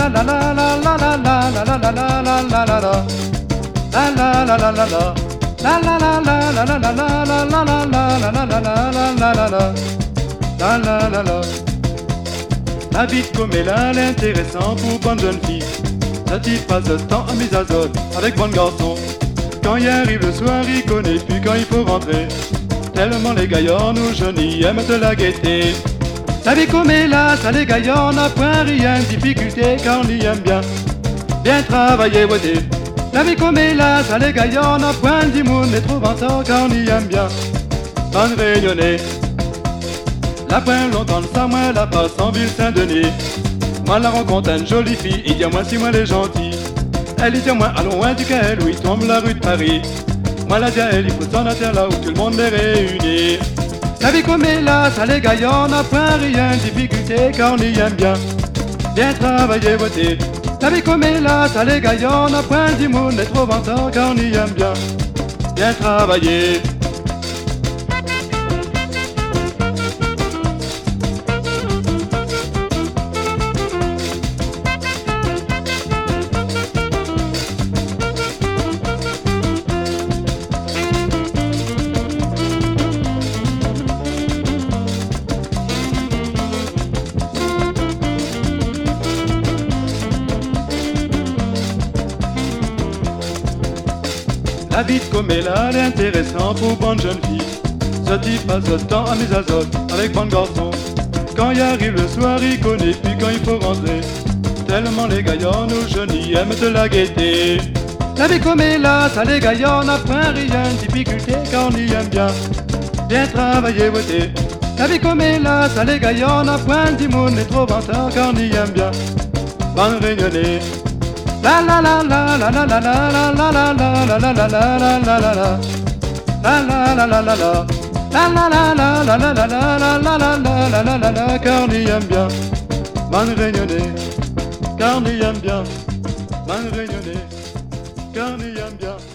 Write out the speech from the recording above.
la la la la la la la la la la la la la la. La la la la la la. La la la la la la la la la la la la la la la la la la la. La la la la. La vie de coméla, l'intéressant pour bonne jeune fille. Ça t'y passe le temps à mise à zone avec bon garçon. Quand il arrive le soir, il connaît plus quand il faut rentrer. Tellement les gaillards, nous jeunes, aiment de la gaieté. La vie coméla, ça les gaillards, n'a point rien de difficulté car on y aime bien. Bien travailler, ouais. La vie coméla, ça les gaillards, n'a point d'humour, mais trop ventant car on y aime bien. Bonne réunionnée. La point longtemps sans moi la passe en ville Saint-Denis. Moi la rencontre une jolie fille, il dit à moi si moi elle est gentille. Elle dit à moi allons loin du Caël où il tombe la rue de Paris. Moi la dit à elle il faut s'en aller là où tout le monde est réuni. La vie comme est là, ça les gaillards n'a point rien de difficulté car on y aime bien. Bien travailler voter. La vie comme est là, ça les gaillards n'a point d'humour, n'est trop ventant car on y aime bien. Bien travailler. La vie de coméla, l'intéressant pour bonne jeune fille. Ça t'y passe le temps à mes azotes avec bon garçon. Quand il arrive le soir, il connaît plus quand il faut rentrer. Tellement les gaillards, nous jeunes, aiment de la gaieté. La vie coméla, ça les gaillards, n'a point rien de difficulté car on y aime bien. Bien travailler, voter. La vie coméla, ça les gaillards, n'a point d'humour, n'est trop vantard car on y aime bien. Bonne réunionnée. La la la la la la la la la la la la la la la la la la la. La la la la la la. La la la la la la la la la la la la la la la. Car on y aime bien. Bonne réunionnée. Car on y aime bien. Bonne réunionnée. Car on y aime bien.